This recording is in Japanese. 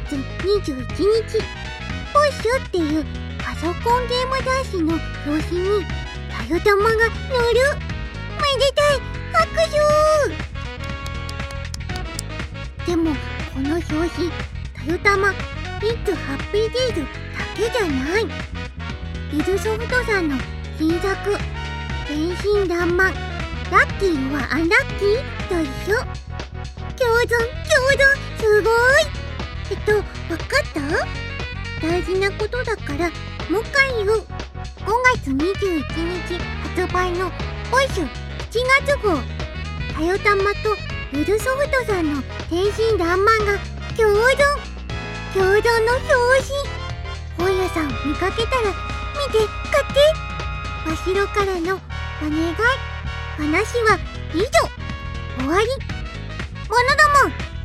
月21日、ポッシュっていうパソコンゲーム雑誌の表紙にたよたまが載る。めでたい拍手。でもこの表紙、たよたま It's Happy Days だけじゃない。イルソフトさんの新作天真爛漫ラッキーはアンラッキーと一緒。共存すごい。わかった？大事なことだからもう一回言う。5月21日発売のポッシュ7月号、たよたまとイルソフトさんの天真爛漫が共存の表紙。本屋さん見かけたら見て買って。わしろからのお願い。話は以上。終わり。者ども